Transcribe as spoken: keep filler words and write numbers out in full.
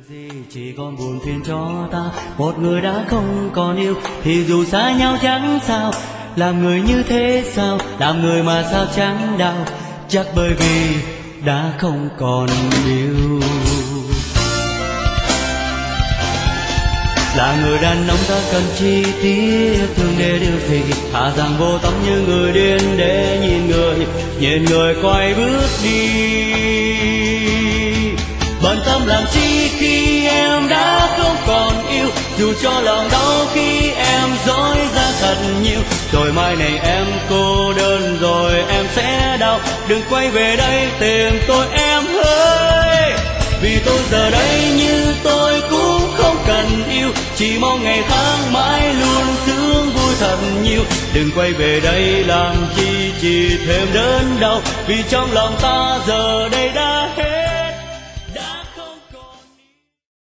gì chỉ còn buồn phiền cho ta, một người đã không còn yêu thì dù xa nhau chẳng sao. Làm người như thế sao, làm người mà sao chẳng đau, chắc bởi vì đã không còn yêu. Là người đàn ông ta cần chi tiết thương để điều gì, thà rằng vô tâm như người điên để nhìn người, nhìn người quay bước đi. Bận tâm làm chi khi em đã không còn yêu, dù cho lòng đau khi em dối ra thật nhiều. Rồi mai này em cô đơn rồi em sẽ đau, đừng quay về đây tìm tôi em ơi. Vì tôi giờ đây như tôi cũng không cần yêu, chỉ mong ngày tháng mãi luôn sướng vui thật nhiều. Đừng quay về đây làm chi chỉ thêm đớn đau, vì trong lòng ta giờ đây đã hết.